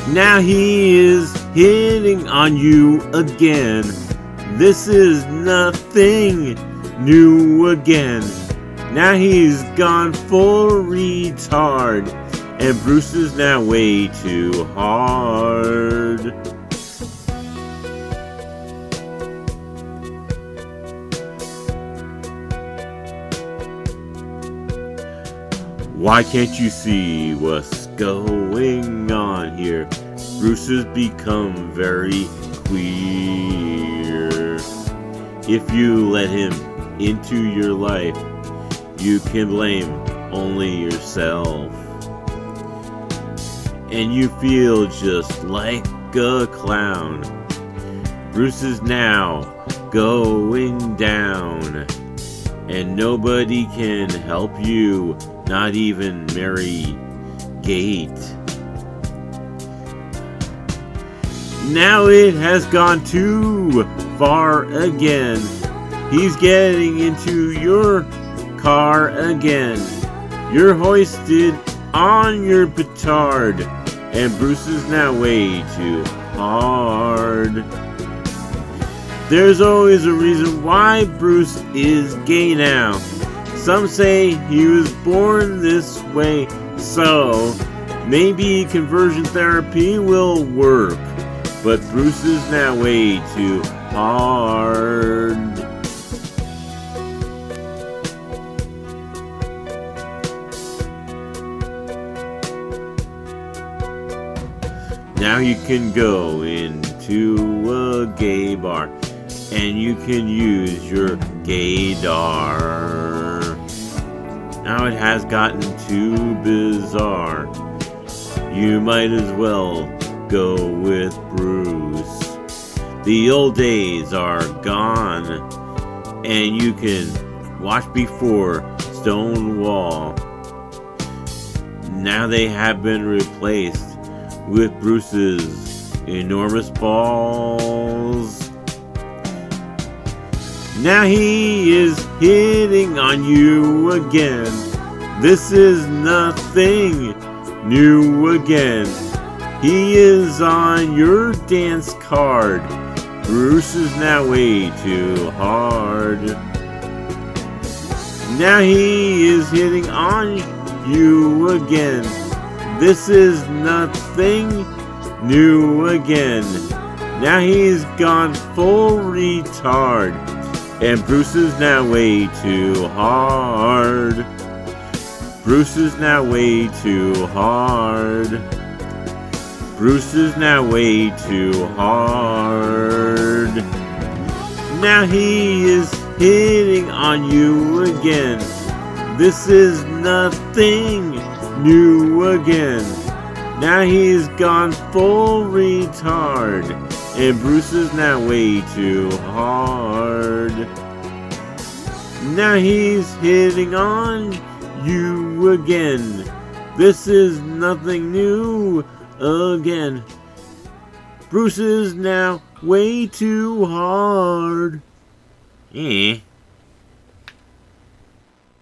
Now he is hitting on you again. This is nothing new again. Now he's gone full retard, and Bruce is now way too hard. Why can't you see what's going on here? Bruce has become very queer. If you let him into your life, you can blame only yourself. And you feel just like a clown. Bruce is now going down, and nobody can help you, not even Mary Gate. Now it has gone too far again. He's getting into your car again. You're hoisted on your petard, and Bruce is now way too hard. There's always a reason why Bruce is gay now. Some say he was born this way, so maybe conversion therapy will work. But Bruce is now way too hard. Now you can go into a gay bar, and you can use your gaydar. Now it has gotten too bizarre. You might as well go with Bruce. The old days are gone, and you can watch before Stonewall. Now they have been replaced with Bruce's enormous balls. Now he is hitting on you again. This is nothing new again. He is on your dance card. Bruce is now way too hard. Now he is hitting on you again. This is nothing new again. Now he's gone full retard, and Bruce is now way too hard. Bruce is now way too hard. Bruce is now way too hard. Now he is hitting on you again. This is nothing new again. Now he's gone full retard, and Bruce is now way too hard. Now he's hitting on you again. This is nothing new again. Bruce is now way too hard.